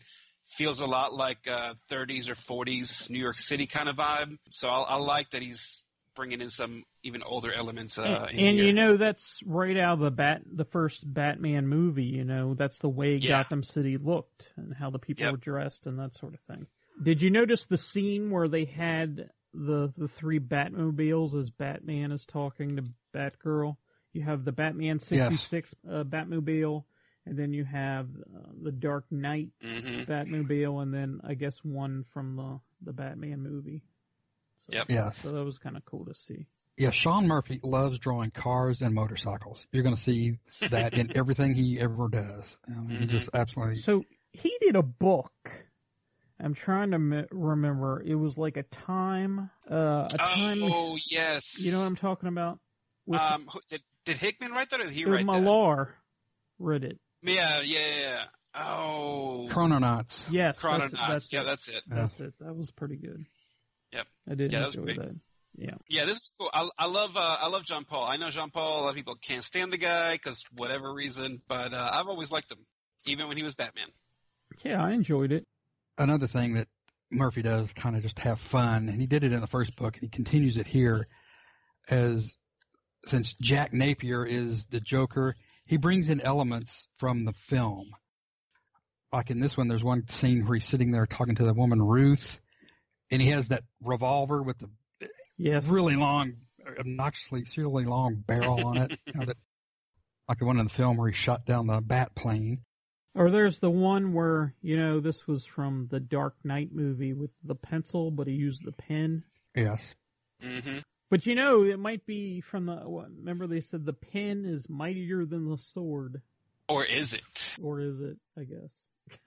feels a lot like uh, thirties or forties New York City kind of vibe. So I, I like that he's bringing in some even older elements. Uh, and in and here. you know, that's right out of the bat, the first Batman movie. You know, that's the way Yeah. Gotham City looked and how the people Yep. were dressed and that sort of thing. Did you notice the scene where they had the the three Batmobiles as Batman is talking to Batgirl? You have the Batman sixty-six uh, Batmobile, and then you have uh, the Dark Knight Mhm. Batmobile, and then I guess one from the, the Batman movie. So, Yep. Yes. So that was kind of cool to see. Yeah, Sean Murphy loves drawing cars and motorcycles. You're going to see that in everything he ever does. I mean, He just absolutely. So he did a book. I'm trying to me- remember. It was like a time, uh, a time. Oh yes. You know what I'm talking about? With, Um, who- did did Hickman write that, or did he it was write that? Millar read it. Yeah, yeah, yeah. Oh, Chrononauts. Yes, Chrononauts. that's, that's yeah, it. that's it. That's it. That was pretty good. Yep. I did Yeah, that was enjoy great. that. Yeah. Yeah, this is cool. I, I love uh, I love John Paul. I know John Paul. A lot of people can't stand the guy because whatever reason, but uh, I've always liked him, even when he was Batman. Yeah, I enjoyed it. Another thing that Murphy does kind of just have fun, and he did it in the first book, and he continues it here, as since Jack Napier is the Joker, he brings in elements from the film. Like in this one, there's one scene where he's sitting there talking to the woman Ruth, and he has that revolver with the Yes. really long, obnoxiously, seriously long barrel on it, you know, that, like the one in the film where he shot down the bat plane. Or there's the one where, you know, this was from the Dark Knight movie with the pencil, but he used the pen. Yes. Mm-hmm. But, you know, it might be from the, what, remember they said the pen is mightier than the sword. Or is it? Or is it, I guess.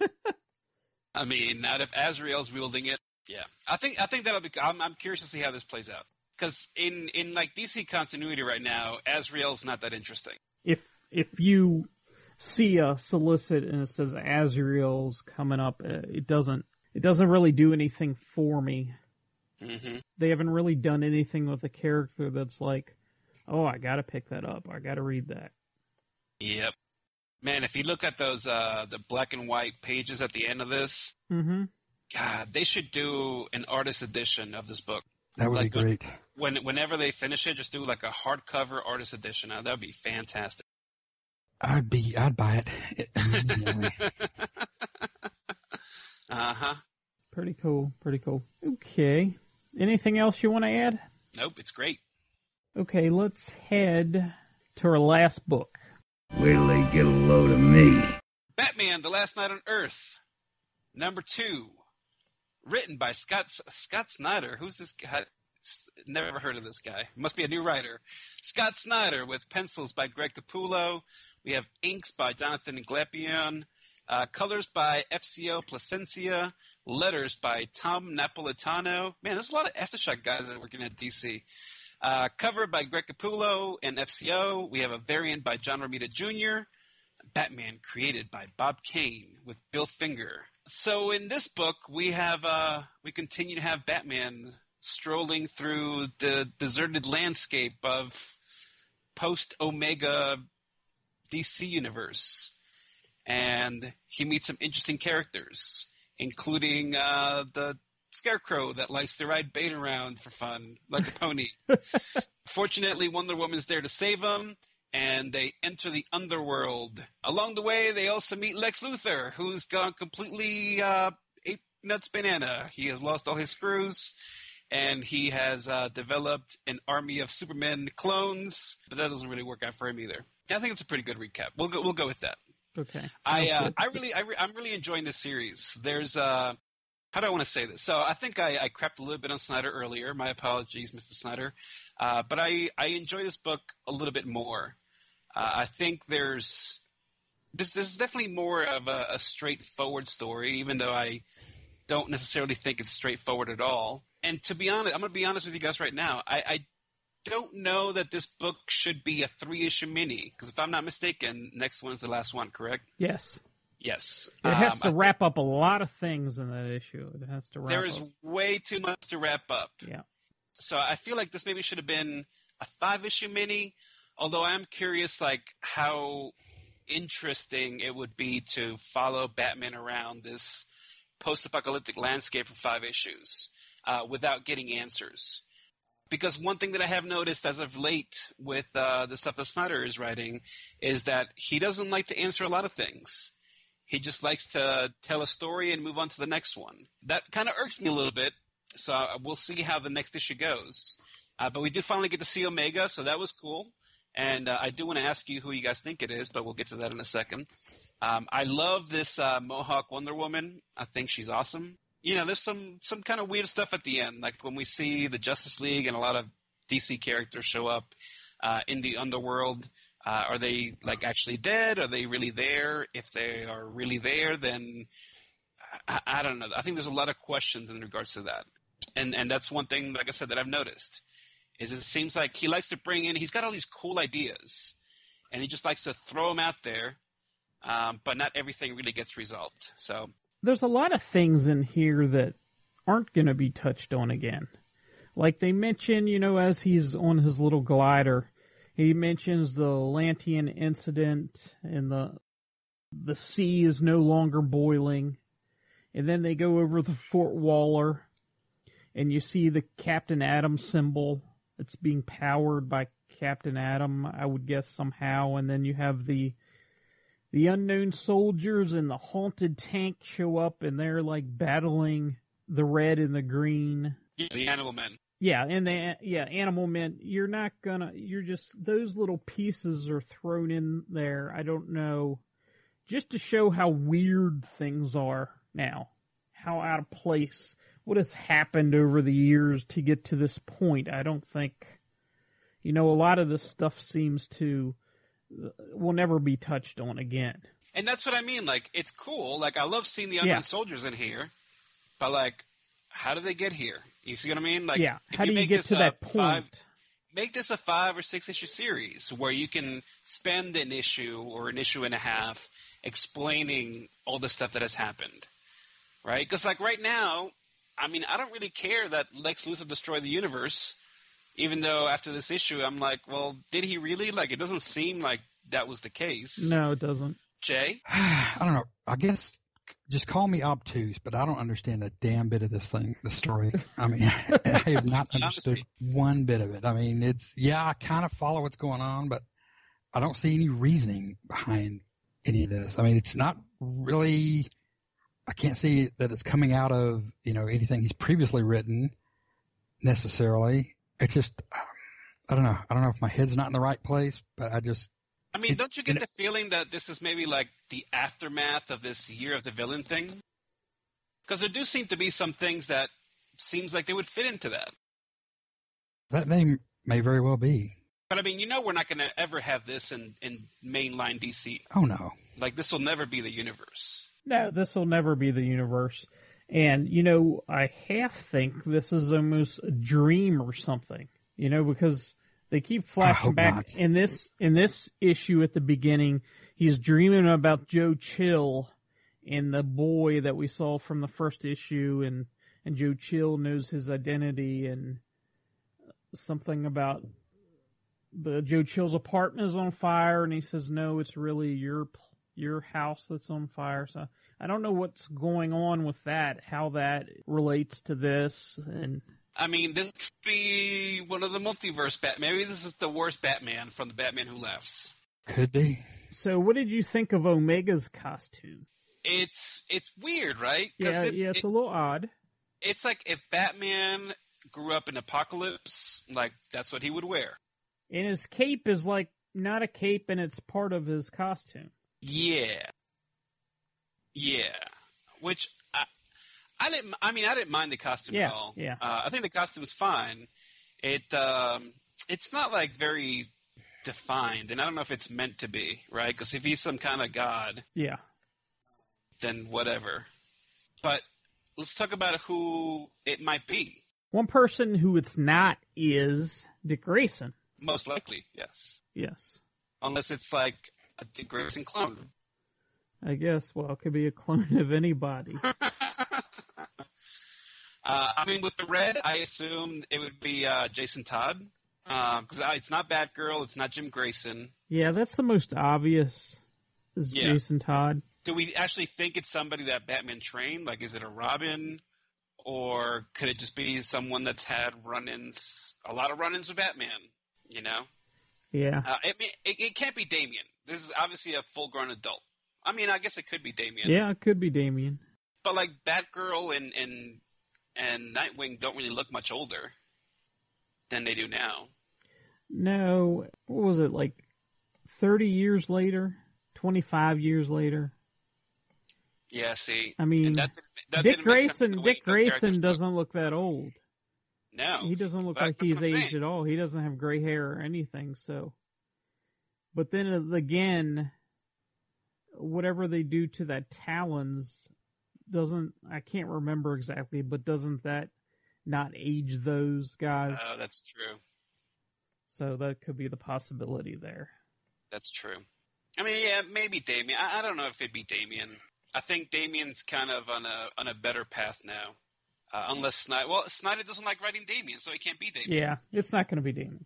I mean, not if Azrael's wielding it. Yeah, I think I think that'll be. I'm, I'm curious to see how this plays out because in in like D C continuity right now, Azrael's not that interesting. If if you see a solicit and it says Azrael's coming up, uh, it doesn't it doesn't really do anything for me. Mm-hmm. They haven't really done anything with a character that's like, oh, I got to pick that up. I got to read that. Yep. Man, if you look at those uh, the black and white pages at the end of this, Mm-hmm. God, they should do an artist edition of this book. That would Like, be great. When whenever they finish it, just do like a hardcover artist edition. Uh, that would be fantastic. I'd be, I'd buy it immediately. Uh huh. Pretty cool. Pretty cool. Okay. Anything else you want to add? Nope, it's great. Okay, let's head to our last book. Wait till they get a load of me. Batman: The Last Night on Earth, number two, written by Scott Scott Snyder. Who's this guy? Never heard of this guy. Must be a new writer. Scott Snyder with pencils by Greg Capullo. We have inks by Jonathan Glapion. Uh, colors by F C O Placencia. Letters by Tom Napolitano. Man, there's a lot of Aftershock guys that are working at D C. Uh, cover by Greg Capullo and F C O. We have a variant by John Romita Junior Batman created by Bob Kane with Bill Finger. So in this book, we have uh, we continue to have Batman strolling through the deserted landscape of post-Omega D C universe. And he meets some interesting characters, including uh, the Scarecrow that likes to ride Bane around for fun, like a pony. Fortunately, Wonder Woman's there to save him, and they enter the underworld. Along the way, they also meet Lex Luthor, who's gone completely uh, ape nuts banana. He has lost all his screws, and he has uh, developed an army of Superman clones, but that doesn't really work out for him either. I think it's a pretty good recap. We'll go, we'll go with that. Okay. I uh, good. I really I re- I'm really enjoying this series. There's uh how do I want to say this? So I think I, I crapped a little bit on Snyder earlier. My apologies, Mister Snyder. Uh, but I, I enjoy this book a little bit more. Uh, I think there's this this is definitely more of a, a straightforward story, even though I don't necessarily think it's straightforward at all. And to be honest, I'm going to be honest with you guys right now. I, I don't know that this book should be a three-issue mini, because if I'm not mistaken, next one is the last one, correct? Yes. Yes. It has Um, to I wrap up a lot of things in that issue. It has to wrap There is up. way too much to wrap up. Yeah. So I feel like this maybe should have been a five-issue mini, although I am curious like how interesting it would be to follow Batman around this post-apocalyptic landscape for five issues uh, without getting answers. Because one thing that I have noticed as of late with uh, the stuff that Snyder is writing is that he doesn't like to answer a lot of things. He just likes to tell a story and move on to the next one. That kind of irks me a little bit, so we'll see how the next issue goes. Uh, but we did finally get to see Omega, so that was cool. And uh, I do want to ask you who you guys think it is, but we'll get to that in a second. Um, I love this uh, Mohawk Wonder Woman. I think she's awesome. You know, there's some, some kind of weird stuff at the end, like when we see the Justice League and a lot of D C characters show up uh, in the underworld. Uh, are they, like, actually dead? Are they really there? If they are really there, then I, I don't know. I think there's a lot of questions in regards to that. And and that's one thing, like I said, that I've noticed, is it seems like he likes to bring in – he's got all these cool ideas, and he just likes to throw them out there, um, but not everything really gets resolved. So there's a lot of things in here that aren't going to be touched on again. Like they mention, you know, as he's on his little glider – he mentions the Lantean incident and the the sea is no longer boiling. And then they go over the Fort Waller and you see the Captain Atom symbol. It's being powered by Captain Atom, I would guess somehow. And then you have the the unknown soldiers and the haunted tank show up and they're like battling the red and the green. Yeah, the Animal Men. Yeah, and the yeah, Animal Men, you're not gonna, you're just, those little pieces are thrown in there, I don't know, just to show how weird things are now, how out of place, what has happened over the years to get to this point. I don't think, you know, a lot of this stuff seems to, will never be touched on again. And that's what I mean, like, it's cool, like, I love seeing the unknown yeah. soldiers in here, but, like, how do they get here? You see what I mean? Like, yeah. How if do you you get to that point? Five, make this a five or six issue series where you can spend an issue or an issue and a half explaining all the stuff that has happened, right? Because like right now, I mean, I don't really care that Lex Luthor destroyed the universe, even though after this issue, I'm like, well, did he really? Like, it doesn't seem like that was the case. No, it doesn't. Jay? I don't know. I guess just call me obtuse, but I don't understand a damn bit of this thing, the story. I mean, I have not understood one bit of it. I mean, it's, yeah, I kind of follow what's going on, but I don't see any reasoning behind any of this. I mean, it's not really, I can't see that it's coming out of, you know, anything he's previously written necessarily. It's just, I don't know. I don't know if my head's not in the right place, but I just, I mean, don't you get the feeling that this is maybe like the aftermath of this Year of the Villain thing? Because there do seem to be some things that seems like they would fit into that. That may, may very well be. But I mean, you know we're not going to ever have this in, in mainline D C. Oh, no. Like, this will never be the universe. No, this will never be the universe. And, you know, I half think this is almost a dream or something, you know, because they keep flashing back not. in this in this issue at the beginning. He's dreaming about Joe Chill and the boy that we saw from the first issue, and, and Joe Chill knows his identity, and something about the Joe Chill's apartment is on fire, and he says, no, it's really your your house that's on fire. So I don't know what's going on with that, how that relates to this. And I mean, this could be one of the multiverse Batman. Maybe this is the worst Batman from the Batman Who Laughs. Could be. So what did you think of Omega's costume? It's it's weird, right? Yeah, it's, yeah, it's it, a little odd. It's like if Batman grew up in Apocalypse, like that's what he would wear. And his cape is like not a cape, and it's part of his costume. Yeah. Yeah. Which I, I didn't. I mean, I didn't mind the costume yeah, at all. Yeah. Uh, I think the costume's fine. It um, it's not like very defined, and I don't know if it's meant to be, right? Because if he's some kind of god, yeah, then whatever. But let's talk about who it might be. One person who it's not is Dick Grayson. Most likely, yes. Yes. Unless it's like a Dick Grayson clone. I guess. Well, it could be a clone of anybody. uh, I mean, with the red, I assumed it would be uh, Jason Todd. Because um, it's not Batgirl, it's not Jim Grayson. Yeah, that's the most obvious, is yeah. Jason Todd. do we actually think it's somebody that Batman trained? Like, is it a Robin? Or could it just be someone that's had run-ins, a lot of run-ins with Batman, you know? Yeah. Uh, it, it, it can't be Damian. This is obviously a full-grown adult. I mean, I guess it could be Damian. Yeah, it could be Damian. But, like, Batgirl and, and, and Nightwing don't really look much older than they do now. No, what was it, like thirty years later? twenty-five years later? Yeah, see. I mean, that, that Dick Grayson Dick Grayson doesn't look. look that old. No. He doesn't look that, like he's aged saying. at all. He doesn't have gray hair or anything, so. But then again, whatever they do to that Talons doesn't, I can't remember exactly, but doesn't that not age those guys? Oh, that's true. So that could be the possibility there. That's true. I mean, yeah, maybe Damian. I, I don't know if it'd be Damian. I think Damian's kind of on a on a better path now. Uh, unless Snyder... Well, Snyder doesn't like writing Damian, so he can't be Damian. Yeah, it's not going to be Damian.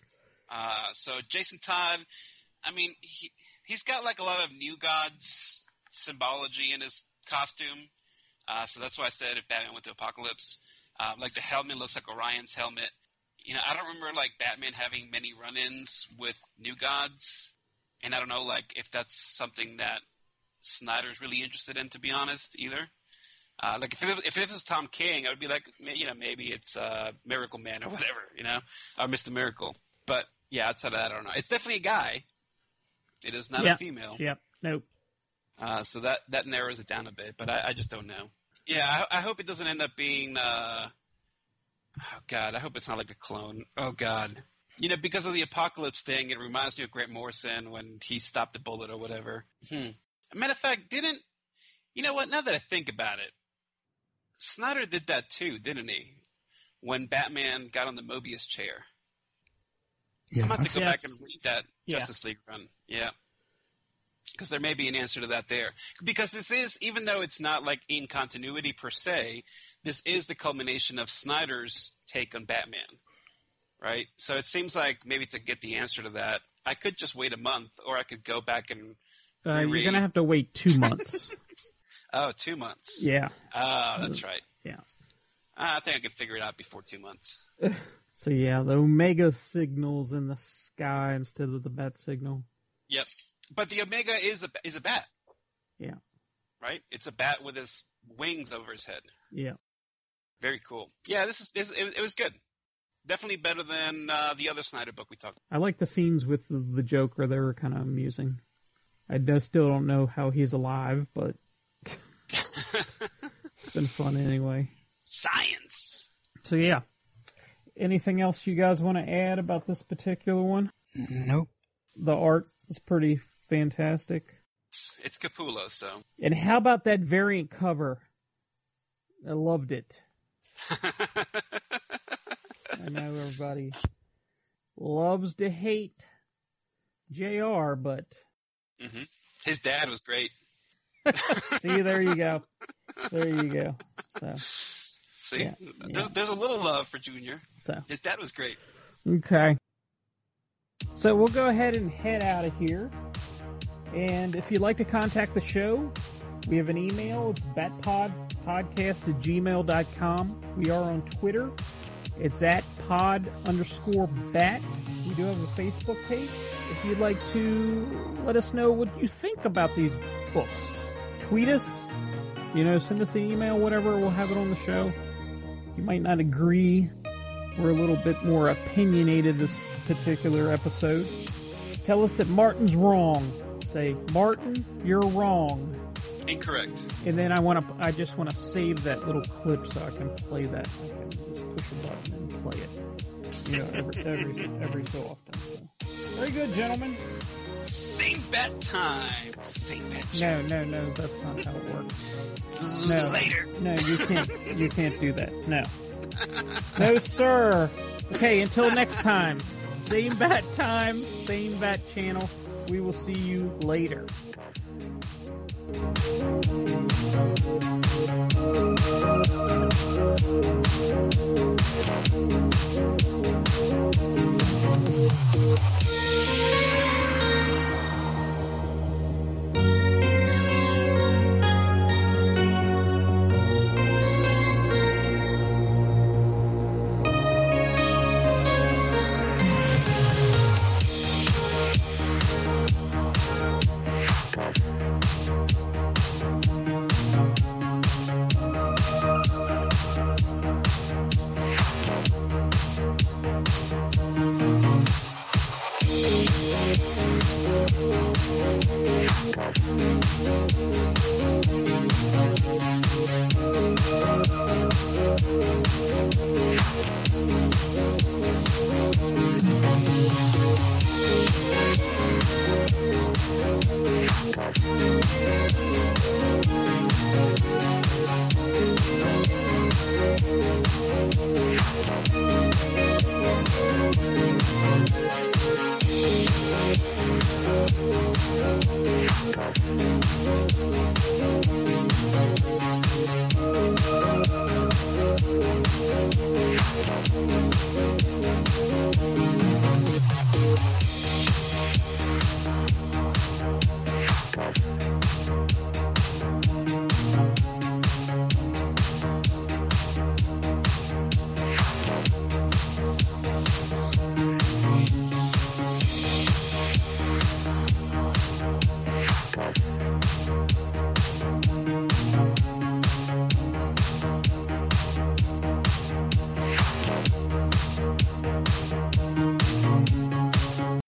Uh, so Jason Todd, I mean, he, he's got like a lot of New Gods symbology in his costume. Uh, so that's why I said if Batman went to Apocalypse. Uh, like the helmet looks like Orion's helmet. You know, I don't remember like Batman having many run-ins with New Gods. And I don't know like if that's something that Snyder's really interested in, to be honest, either. Uh, like if it, if it was Tom King, I would be like, you know, maybe it's uh, Miracle Man or whatever, you know, or Mister Miracle. But yeah, outside of that, I don't know. It's definitely a guy. It is not yep. a female. Yep. Nope. Uh, so that that narrows it down a bit, but I, I just don't know. Yeah, I, I hope it doesn't end up being. Uh, oh God, I hope it's not like a clone. Oh God. You know, because of the Apocalypse thing, it reminds me of Grant Morrison when he stopped a bullet or whatever. Hmm. A matter of fact, didn't you know what? Now that I think about it, Snyder did that too, didn't he? When Batman got on the Mobius chair. Yeah. I'm going to have to go yes. back and read that yeah. Justice League run. Yeah. Because there may be an answer to that there. Because this is, even though it's not like in continuity per se, this is the culmination of Snyder's take on Batman. Right? So it seems like maybe to get the answer to that, I could just wait a month, or I could go back and uh, You're going to have to wait two months. Oh, two months. Yeah. Oh, that's right. Yeah. Uh, I think I could figure it out before two months. So yeah, the Omega signal's in the sky instead of the bat signal. Yep. But the Omega is a, is a bat. Yeah. Right? It's a bat with his wings over his head. Yeah. Very cool. Yeah, this is, this, it, it was good. Definitely better than uh, the other Snyder book we talked about. I like the scenes with the, the Joker. They were kind of amusing. I do, still don't know how he's alive, but it's, it's been fun anyway. Science! So yeah. Anything else you guys want to add about this particular one? Nope. The art is pretty fantastic. It's, it's Capullo, so. And how about that variant cover? I loved it. I know everybody loves to hate J R, but... Mm-hmm. His dad was great. See, there you go. There you go. So, See, yeah, there's, yeah. there's a little love for Junior. So. His dad was great. Okay. So we'll go ahead and head out of here. And if you'd like to contact the show, we have an email. It's batpodpodcast at gmail dot com. We are on Twitter. It's at pod underscore bat. We do have a Facebook page. If you'd like to let us know what you think about these books, tweet us, you know, send us an email, whatever. We'll have it on the show. You might not agree. We're a little bit more opinionated this particular episode. Tell us that Martin's wrong. Say, Martin, you're wrong. Incorrect. And then I want to. I just want to save that little clip so I can play that. I can just push a button and play it. You know, every every, every so often. So. Very good, gentlemen. Same bat time. Same bat time. No, no, no. That's not how it works. No, later. No, you can't. You can't do that. No. No, sir. Okay. Until next time. Same bat time. Same bat channel. We will see you later. Thank you.